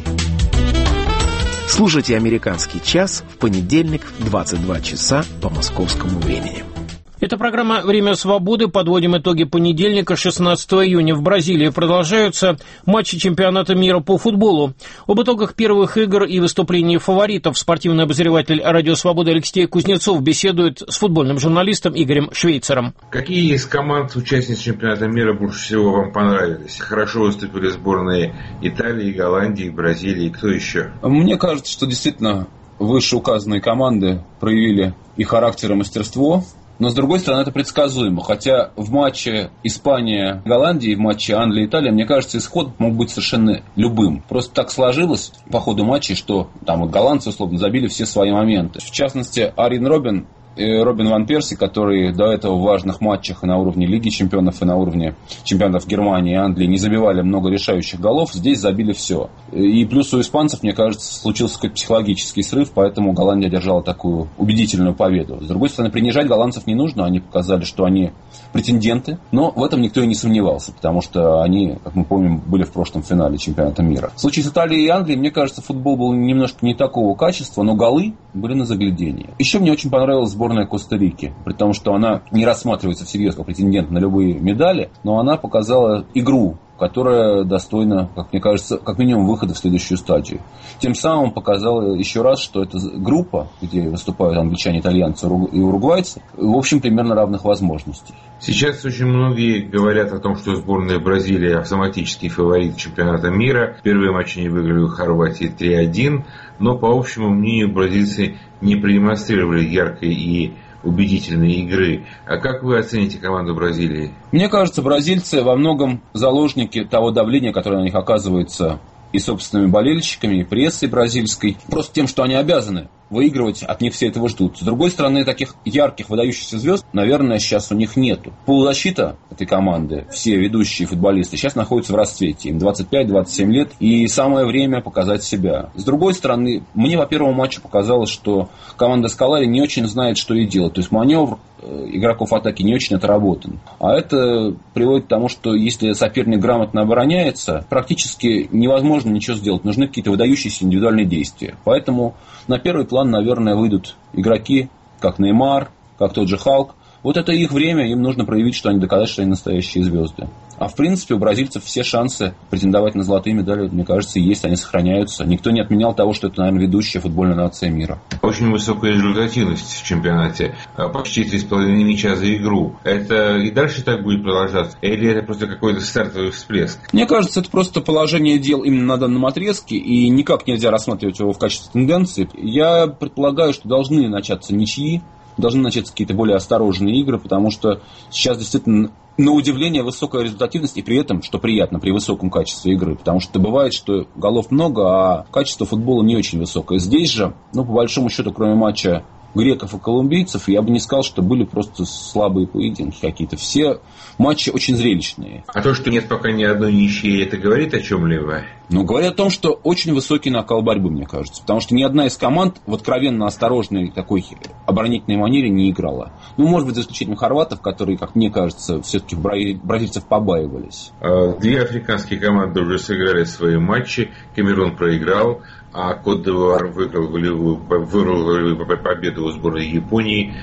Слушайте «Американский час» в понедельник в двадцать два часа по московскому времени. Это программа «Время свободы». Подводим итоги понедельника, шестнадцатого июня. В Бразилии продолжаются матчи чемпионата мира по футболу. Об итогах первых игр и выступлений фаворитов спортивный обозреватель «Радио Свобода» Алексей Кузнецов беседует с футбольным журналистом Игорем Швейцером. Какие из команд участниц чемпионата мира больше всего вам понравились? Хорошо выступили сборные Италии, Голландии, Бразилии. Кто еще? Мне кажется, что действительно вышеуказанные команды проявили и характер, и мастерство. Но, с другой стороны, это предсказуемо. Хотя в матче Испания-Голландия и в матче Англия-Италия, мне кажется, исход мог быть совершенно любым. Просто так сложилось по ходу матча, что там вот голландцы, условно, забили все свои моменты. В частности, Арjen Робben и Робин ван Перси, которые до этого в важных матчах и на уровне Лиги чемпионов, и на уровне чемпионатов Германии и Англии не забивали много решающих голов, здесь забили все. И плюс у испанцев, мне кажется, случился какой-то психологический срыв, поэтому Голландия одержала такую убедительную победу. С другой стороны, принижать голландцев не нужно, они показали, что они претенденты, но в этом никто и не сомневался, потому что они, как мы помним, были в прошлом финале чемпионата мира. В случае с Италией и Англией, мне кажется, футбол был немножко не такого качества, но голы были на заглядение. Еще мне очень понравилась сборная Коста-Рики, при том, что она не рассматривается всерьез как претендент на любые медали, но она показала игру, которая достойна, как мне кажется, как минимум выхода в следующую стадию. Тем самым показала еще раз, что эта группа, где выступают англичане, итальянцы и уругвайцы, в общем, примерно равных возможностей. Сейчас очень многие говорят о том, что сборная Бразилии автоматический фаворит чемпионата мира. Первые матчи они выиграли у Хорватии три один, но, по общему мнению, бразильцы не продемонстрировали яркой и убедительной игры. А как вы оцените команду Бразилии? Мне кажется, бразильцы во многом заложники того давления, которое на них оказывается и собственными болельщиками, и прессой бразильской. Просто тем, что они обязаны выигрывать, от них все этого ждут. С другой стороны, таких ярких, выдающихся звезд, наверное, сейчас у них нету. Полузащита этой команды, все ведущие футболисты, сейчас находятся в расцвете. Им двадцать пять - двадцать семь лет, и самое время показать себя. С другой стороны, мне по первому матчу показалось, что команда Скалари не очень знает, что ей делать. То есть маневр игроков атаки не очень отработан. А это приводит к тому, что если соперник грамотно обороняется, практически невозможно ничего сделать. Нужны какие-то выдающиеся индивидуальные действия. Поэтому на первый план, наверное, выйдут игроки, как Неймар, как тот же Халк. Вот это их время, им нужно проявить, что они доказать, что они настоящие звезды. А в принципе у бразильцев все шансы претендовать на золотые медали, мне кажется, есть, они сохраняются. Никто не отменял того, что это, наверное, ведущая футбольная нация мира. Очень высокая результативность в чемпионате. Почти три с половиной мяча за игру. Это и дальше так будет продолжаться? Или это просто какой-то стартовый всплеск? Мне кажется, это просто положение дел именно на данном отрезке, и никак нельзя рассматривать его в качестве тенденции. Я предполагаю, что должны начаться ничьи, должны начаться какие-то более осторожные игры, потому что сейчас действительно, на удивление, высокая результативность, и при этом, что приятно, при высоком качестве игры, потому что бывает, что голов много, а качество футбола не очень высокое. Здесь же, ну, по большому счету, кроме матча греков и колумбийцев, я бы не сказал, что были просто слабые поединки какие-то. Все матчи очень зрелищные. А то, что нет пока ни одной ничьей, это говорит о чем-либо? Ну, говорит о том, что очень высокий накал борьбы, мне кажется. Потому что ни одна из команд в откровенно осторожной такой оборонительной манере не играла. Ну, может быть, за исключением хорватов, которые, как мне кажется, все-таки бразильцев побаивались. Две африканские команды уже сыграли свои матчи. Камерун проиграл, а Кот-д'Ивуар выиграл волевую, выиграл волевую победу у сборной Японии.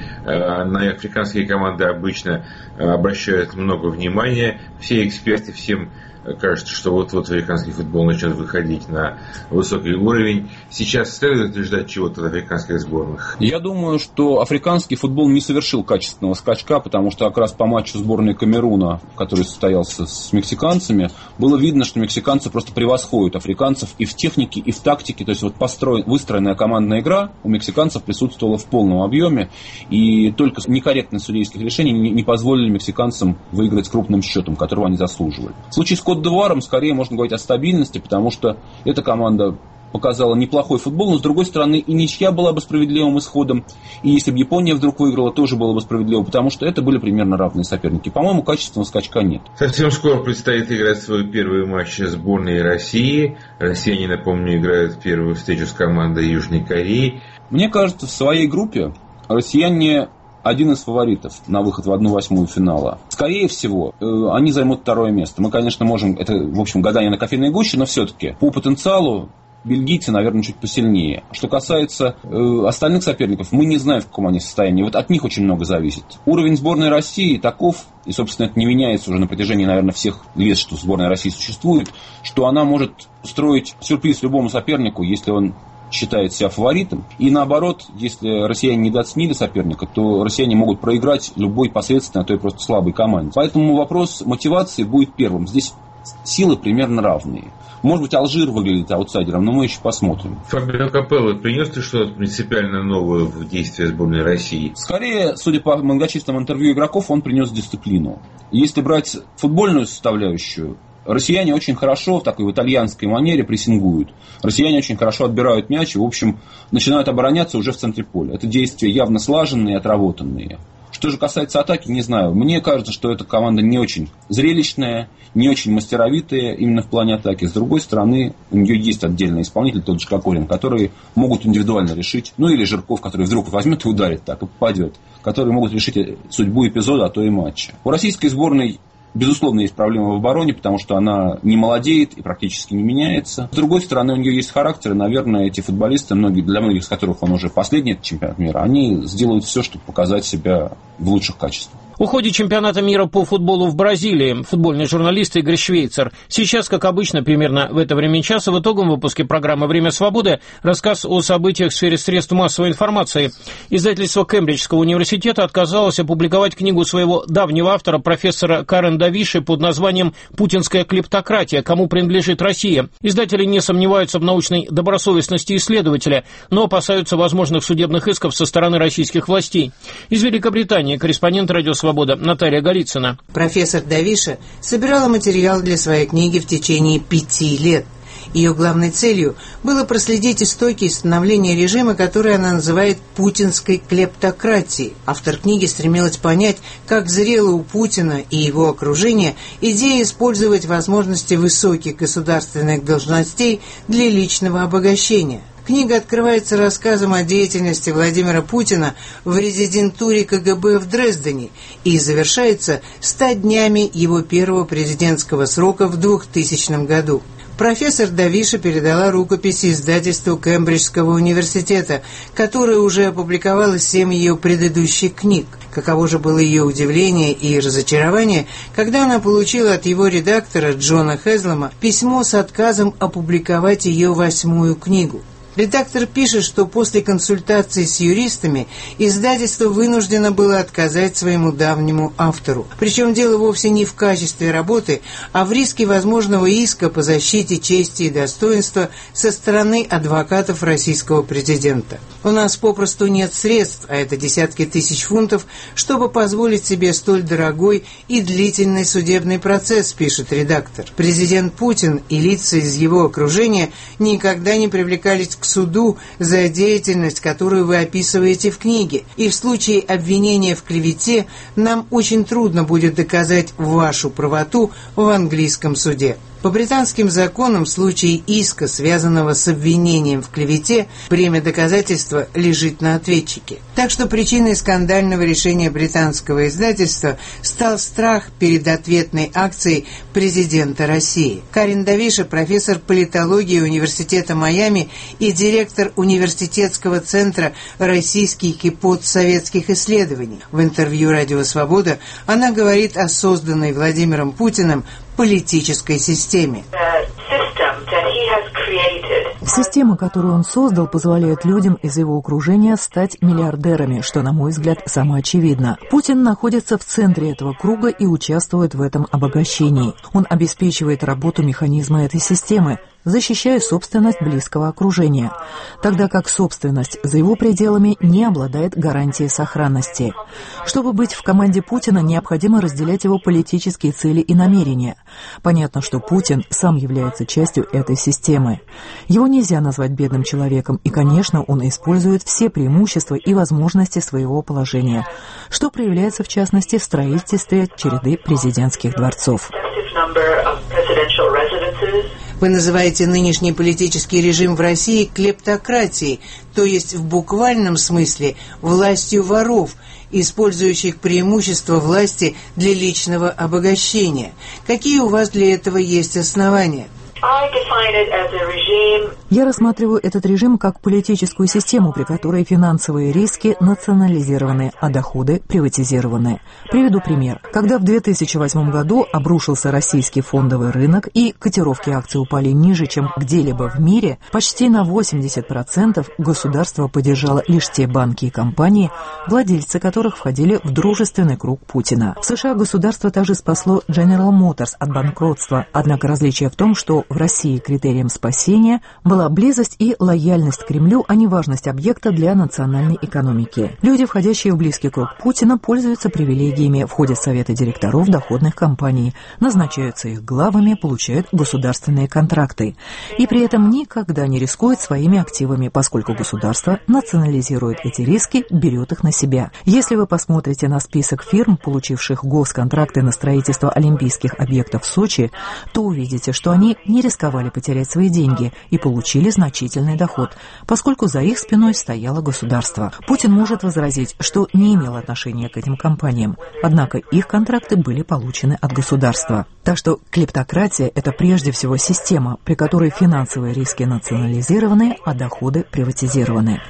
На африканские команды обычно обращают много внимания. Все эксперты, всем кажется, что вот-вот африканский футбол начнет выходить на высокий уровень. Сейчас следует ждать чего-то от африканских сборных? Я думаю, что африканский футбол не совершил качественного скачка, потому что как раз по матчу сборной Камеруна, который состоялся с мексиканцами, было видно, что мексиканцы просто превосходят африканцев и в технике, и в тактике. То есть вот построен, выстроенная командная игра у мексиканцев присутствовала в полном объеме, и только некорректность судейских решений не, не позволили мексиканцам выиграть крупным счетом, которого они заслуживали. В случае с Кот-д'Ивуаром скорее можно говорить о стабильности, потому что эта команда показала неплохой футбол, но, с другой стороны, и ничья была бы справедливым исходом, и если бы Япония вдруг выиграла, тоже было бы справедливо, потому что это были примерно равные соперники. По-моему, качественного скачка нет. Совсем скоро предстоит играть свой первый матч сборной России. Россияне, напомню, играют первую встречу с командой Южной Кореи. Мне кажется, в своей группе россияне один из фаворитов на выход в одну восьмую финала. Скорее всего, они займут второе место. Мы, конечно, можем, это, в общем, гадание на кофейной гуще, но все-таки по потенциалу бельгийцы, наверное, чуть посильнее. Что касается э, остальных соперников, мы не знаем, в каком они состоянии. Вот от них очень много зависит. Уровень сборной России таков, и, собственно, это не меняется уже на протяжении, наверное, всех лет, что сборная России существует, что она может строить сюрприз любому сопернику, если он считает себя фаворитом. И наоборот, если россияне недооценили соперника, то россияне могут проиграть любой посредственной, а то и просто слабой команде. Поэтому вопрос мотивации будет первым. Здесь силы примерно равные. Может быть, Алжир выглядит аутсайдером, но мы еще посмотрим. Фабио Капелло принес ли что-то принципиально новое в действие сборной России? Скорее, судя по многочисленным интервью игроков, он принес дисциплину. Если брать футбольную составляющую, россияне очень хорошо в такой в итальянской манере прессингуют. Россияне очень хорошо отбирают мяч и, в общем, начинают обороняться уже в центре поля. Это действия явно слаженные и отработанные. Что же касается атаки, не знаю. Мне кажется, что эта команда не очень зрелищная, не очень мастеровитая именно в плане атаки. С другой стороны, у нее есть отдельные исполнители, тот же Кокорин, которые могут индивидуально решить, ну или Жирков, который вдруг возьмет и ударит так, и попадет, которые могут решить судьбу эпизода, а то и матча. У российской сборной, безусловно, есть проблема в обороне, потому что она не молодеет и практически не меняется. С другой стороны, у нее есть характер, и, наверное, эти футболисты, многие, для многих из которых он уже последний чемпионат мира, они сделают все, чтобы показать себя в лучших качествах. В ходе чемпионата мира по футболу в Бразилии футбольный журналист Игорь Швейцер. Сейчас, как обычно, примерно в это время часа в итоговом выпуске программы «Время свободы» рассказ о событиях в сфере средств массовой информации. Издательство Кембриджского университета отказалось опубликовать книгу своего давнего автора, профессора Карен Давиши, под названием «Путинская клептократия. Кому принадлежит Россия?». Издатели не сомневаются в научной добросовестности исследователя, но опасаются возможных судебных исков со стороны российских властей. Из Великобритании корреспондент «Радио Свобода» Наталья Голицына. Профессор Давиша собирала материал для своей книги в течение пяти лет. Ее главной целью было проследить истоки становления режима, который она называет «путинской клептократией». Автор книги стремилась понять, как зрела у Путина и его окружения идея использовать возможности высоких государственных должностей для личного обогащения. Книга открывается рассказом о деятельности Владимира Путина в резидентуре ка гэ бэ в Дрездене и завершается ста днями его первого президентского срока в двухтысячном году. Профессор Давиша передала рукопись издательству Кембриджского университета, которое уже опубликовало семь ее предыдущих книг. Каково же было ее удивление и разочарование, когда она получила от его редактора Джона Хезлема письмо с отказом опубликовать ее восьмую книгу. Редактор пишет, что после консультации с юристами издательство вынуждено было отказать своему давнему автору. Причем дело вовсе не в качестве работы, а в риске возможного иска по защите чести и достоинства со стороны адвокатов российского президента. У нас попросту нет средств, а это десятки тысяч фунтов, чтобы позволить себе столь дорогой и длительный судебный процесс, пишет редактор. Президент Путин и лица из его окружения никогда не привлекались к суду за деятельность, которую вы описываете в книге. И в случае обвинения в клевете нам очень трудно будет доказать вашу правоту в английском суде. По британским законам в случае иска, связанного с обвинением в клевете, бремя доказательства лежит на ответчике. Так что причиной скандального решения британского издательства стал страх перед ответной акцией президента России. Карен Давиша, профессор политологии Университета Майами и директор университетского центра российских и постсоветских исследований. В интервью «Радио Свобода» она говорит о созданной Владимиром Путиным политической системе. Система, которую он создал, позволяет людям из его окружения стать миллиардерами, что, на мой взгляд, самоочевидно. Путин находится в центре этого круга и участвует в этом обогащении. Он обеспечивает работу механизма этой системы. защищая собственность близкого окружения, тогда как собственность за его пределами не обладает гарантией сохранности. Чтобы быть в команде Путина, необходимо разделять его политические цели и намерения. Понятно, что Путин сам является частью этой системы. Его нельзя назвать бедным человеком, и, конечно, он использует все преимущества и возможности своего положения, что проявляется, в частности, в строительстве череды президентских дворцов. Вы называете нынешний политический режим в России клептократией, то есть в буквальном смысле властью воров, использующих преимущества власти для личного обогащения. Какие у вас для этого есть основания? Я рассматриваю этот режим как политическую систему, при которой финансовые риски национализированы, а доходы приватизированы. Приведу пример. Когда в две тысячи восьмом году обрушился российский фондовый рынок и котировки акций упали ниже, чем где-либо в мире, почти на восемьдесят процентов государство поддержало лишь те банки и компании, владельцы которых входили в дружественный круг Путина. В США государство также спасло General Motors от банкротства, однако различие в том, что в России критерием спасения была близость и лояльность к Кремлю, а не важность объекта для национальной экономики. Люди, входящие в близкий круг Путина, пользуются привилегиями, входят в советы директоров доходных компаний, назначаются их главами, получают государственные контракты. И при этом никогда не рискуют своими активами, поскольку государство национализирует эти риски, берет их на себя. Если вы посмотрите на список фирм, получивших госконтракты на строительство олимпийских объектов в Сочи, то увидите, что они не рисковали потерять свои деньги и получили значительный доход, поскольку за их спиной стояло государство. Путин может возразить, что не имел отношения к этим компаниям, однако их контракты были получены от государства. Так что клептократия – это прежде всего система, при которой финансовые риски национализированы, а доходы приватизированы.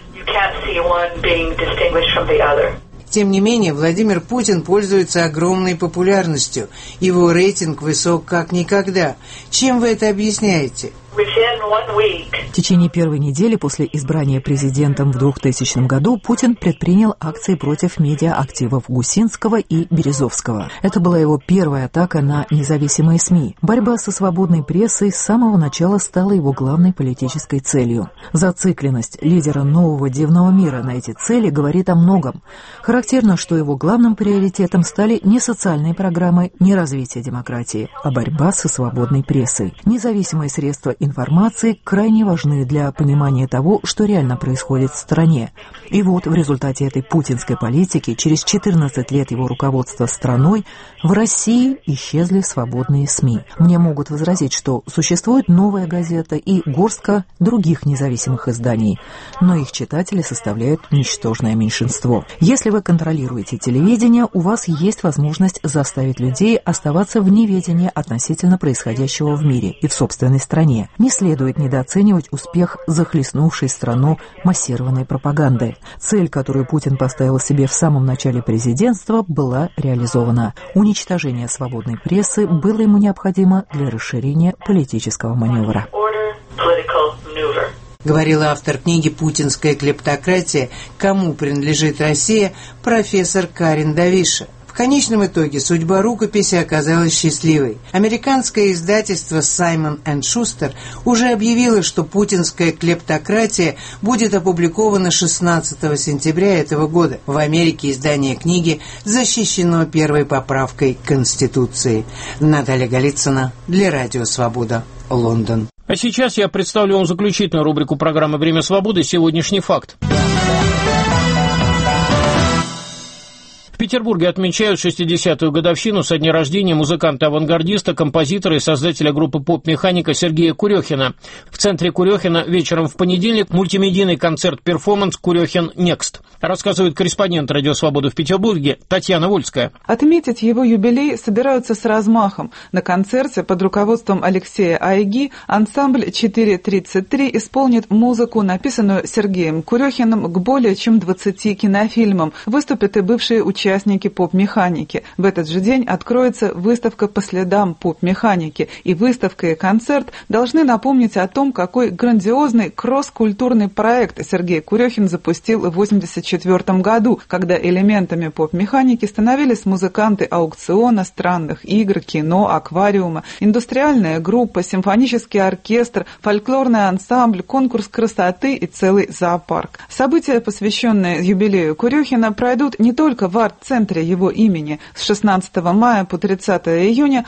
Тем не менее, Владимир Путин пользуется огромной популярностью. Его рейтинг высок как никогда. Чем вы это объясняете? В течение первой недели после избрания президентом в двухтысячном году Путин предпринял акции против медиа-активов Гусинского и Березовского. Это была его первая атака на независимые СМИ. Борьба со свободной прессой с самого начала стала его главной политической целью. Зацикленность лидера нового дивного мира на эти цели говорит о многом. Характерно, что его главным приоритетом стали не социальные программы, не развитие демократии, а борьба со свободной прессой. Независимые средства информации крайне важны для понимания того, что реально происходит в стране. И вот в результате этой путинской политики через четырнадцать лет его руководства страной в России исчезли свободные СМИ. Мне могут возразить, что существует «Новая газета» и горстка других независимых изданий, но их читатели составляют ничтожное меньшинство. Если вы контролируете телевидение, у вас есть возможность заставить людей оставаться в неведении относительно происходящего в мире и в собственной стране. Не следует недооценивать успех захлестнувшей страну массированной пропаганды. Цель, которую Путин поставил себе в самом начале президентства, была реализована. Уничтожение свободной прессы было ему необходимо для расширения политического маневра. Говорила автор книги «Путинская клептократия. Кому принадлежит Россия» профессор Карин Давиша. В конечном итоге судьба рукописи оказалась счастливой. Американское издательство Simon энд Schuster уже объявило, что «Путинская клептократия» будет опубликована шестнадцатого сентября этого года. В Америке издание книги защищено первой поправкой к Конституции. Наталья Голицына для Радио Свобода, Лондон. А сейчас я представлю вам заключительную рубрику программы «Время свободы. Сегодняшний факт». В Петербурге отмечают шестидесятую годовщину со дня рождения музыканта-авангардиста, композитора и создателя группы поп-механика Сергея Курехина. В центре Курехина вечером в понедельник мультимедийный концерт-перформанс «Курехин Next». Рассказывает корреспондент «Радио Свобода» в Петербурге Татьяна Вольская. Отметить его юбилей собираются с размахом. На концерте под руководством Алексея Айги ансамбль четыре тридцать три исполнит музыку, написанную Сергеем Курехиным к более чем двадцати кинофильмам. Выступят и бывшие участники участники поп-механики. В этот же день откроется выставка по следам поп-механики, и выставка и концерт должны напомнить о том, какой грандиозный кросс-культурный проект Сергей Курехин запустил в восемьдесят четвёртом году, когда элементами поп-механики становились музыканты аукциона, странных игр, кино, аквариума, индустриальная группа, симфонический оркестр, фольклорный ансамбль, конкурс красоты и целый зоопарк. События, посвященные юбилею Курехина, пройдут не только в арт-центре его имени. С шестнадцатого мая по тридцатое июня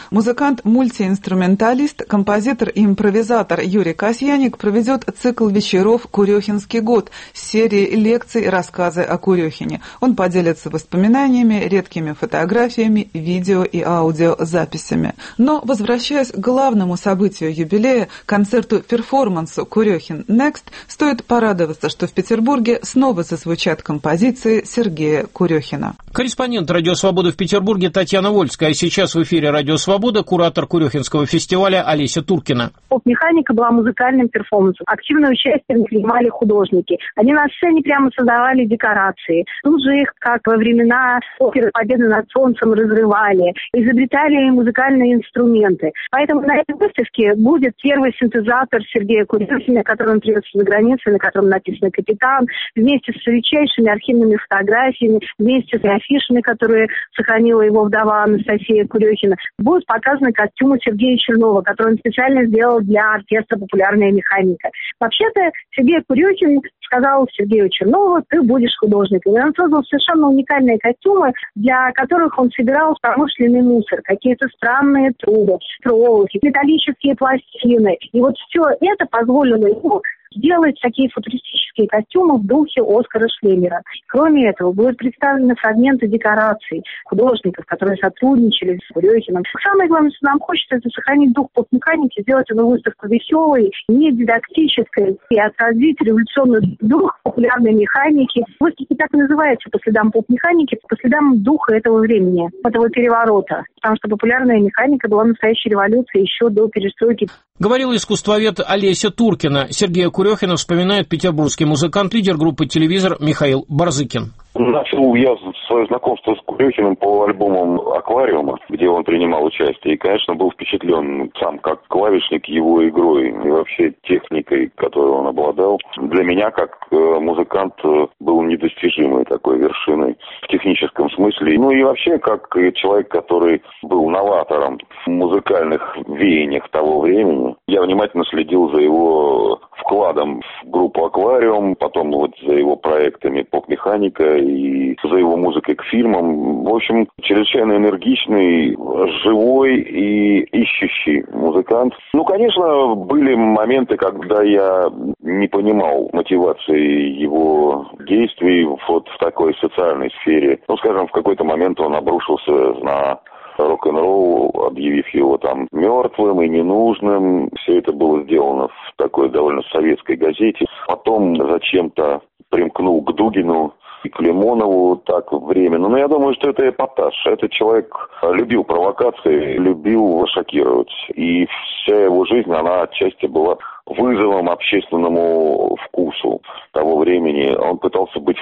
музыкант-мультиинструменталист, композитор и импровизатор Юрий Касьяник проведет цикл вечеров «Курехинский год» с серией лекций «Рассказы о Курехине». Он поделится воспоминаниями, редкими фотографиями, видео и аудиозаписями. Но, возвращаясь к главному событию юбилея, концерту-перформансу «Курехин Next», стоит порадоваться, что в Петербурге снова зазвучат композиции Сергея Курехина. Корреспондент «Радио Свобода» в Петербурге Татьяна Вольская. А сейчас в эфире «Радио Свобода» куратор Курехинского фестиваля Олеся Туркина. Поп-механика была музыкальным перформансом. Активное участие принимали художники. Они на сцене прямо создавали декорации. Тут же их, как во времена оперы «Победа над солнцем», разрывали, изобретали музыкальные инструменты. Поэтому на этой выставке будет первый синтезатор Сергея Курехина, который он привез из-за границы, на котором написано «Капитан», вместе с величайшими архивными фотографиями, вместе с афишами, которые сохранила его вдова Анастасия Курехина. Будут показаны костюмы Сергея Чернова, который он специально сделал для оркестра «Популярная механика». Вообще-то Сергей Курехин сказал Сергею Чернову: ты будешь художником. И он создал совершенно уникальные костюмы, для которых он собирал промышленный мусор, какие-то странные трубы, проволоки, металлические пластины. И вот все это позволило ему сделать такие футуристические костюмы в духе Оскара Шлемера. Кроме этого, будут представлены фрагменты декораций художников, которые сотрудничали с Курехиным. Самое главное, что нам хочется, это сохранить дух поп-механики, сделать эту выставку веселой, не дидактической, и отразить революционный дух популярной механики. Выставка так и называется «По следам поп-механики», по следам духа этого времени, этого переворота. Потому что популярная механика была настоящей революцией еще до перестройки. Говорил искусствовед Олеся Туркина. Сергея Курехина вспоминает петербургский музыкант, лидер группы «Телевизор» Михаил Барзыкин. Начал я свое знакомство с Курехиным по альбомам «Аквариума», где он принимал участие. И, конечно, был впечатлен сам как клавишник его игрой и вообще техникой, которой он обладал. Для меня, как музыкант, был недостижимой такой вершиной в техническом смысле. Ну и вообще, как человек, который был новатором в музыкальных веяниях того времени. Я внимательно следил за его вкладом в группу «Аквариум», потом вот за его проектами «Поп-механика» и за его музыкой к фильмам. В общем, чрезвычайно энергичный, живой и ищущий музыкант. Ну, конечно, были моменты, когда я не понимал мотивации его действий вот в такой социальной сфере. Ну, скажем, в какой-то момент он обрушился на рок-н-ролл, объявив его там мертвым и ненужным. Все это было сделано в такой довольно советской газете. Потом зачем-то примкнул к Дугину и к Лимонову так временно. Но я думаю, что это эпатаж. Этот человек любил провокации, любил шокировать. И вся его жизнь, она отчасти была вызовом общественному вкусу того времени. Он пытался быть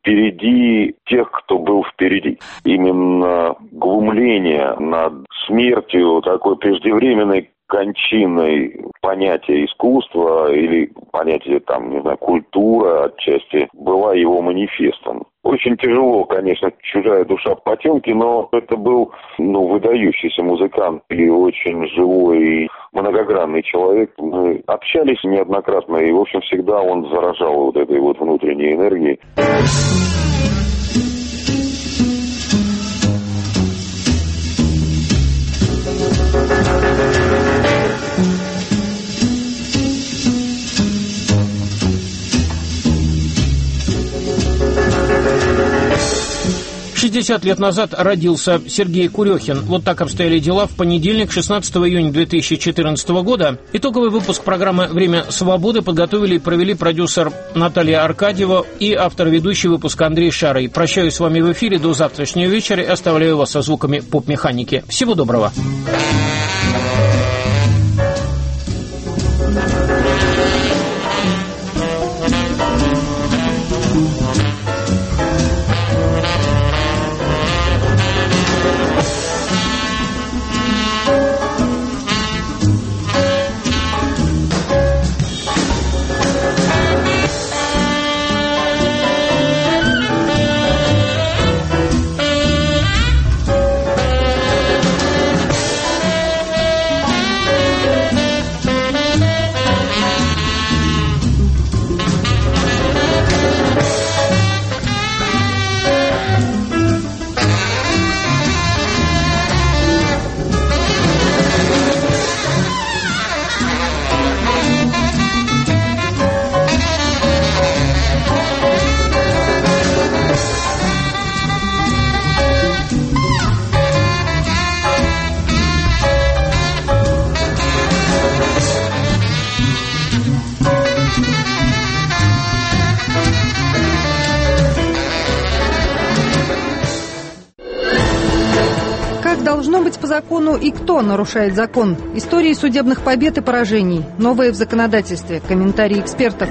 впереди тех, кто был впереди. Именно глумление над смертью, такой преждевременной кончиной понятия искусства или понятия, там, не знаю, культура отчасти была его манифестом. Очень тяжело, конечно, чужая душа в потемке, но это был, ну, выдающийся музыкант и очень живой и многогранный человек. Мы общались неоднократно, и, в общем, всегда он заражал вот этой вот внутренней энергией. шестьдесят лет назад родился Сергей Курехин. Вот так обстояли дела в понедельник, шестнадцатого июня две тысячи четырнадцатого года. Итоговый выпуск программы «Время свободы» подготовили и провели продюсер Наталья Аркадьева и автор-ведущий выпуска Андрей Шарый. Прощаюсь с вами в эфире до завтрашнего вечера и оставляю вас со звуками поп-механики. Всего доброго. Как должно быть по закону и кто нарушает закон? Истории судебных побед и поражений. Новые в законодательстве. Комментарии экспертов.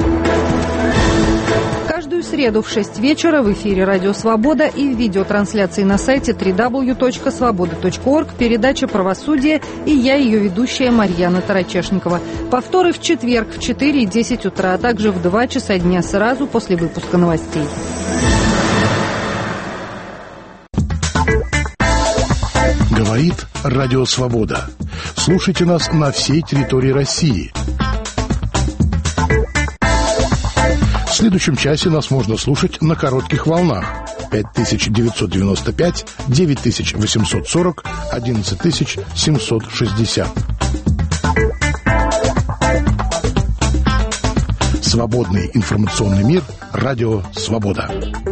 Каждую среду в шесть вечера в эфире «Радио Свобода» и в видеотрансляции на сайте дабл ю дабл ю дабл ю точка свобода точка орг передача «Правосудие» и я, ее ведущая Марьяна Тарачешникова. Повторы в четверг в четыре и десять утра, а также в два часа дня сразу после выпуска новостей. Говорит Радио Свобода. Слушайте нас на всей территории России. В следующем часе нас можно слушать на коротких волнах. пять тысяч девятьсот девяносто пять, девять тысяч восемьсот сорок, одиннадцать тысяч семьсот шестьдесят. Свободный информационный мир. Радио Свобода.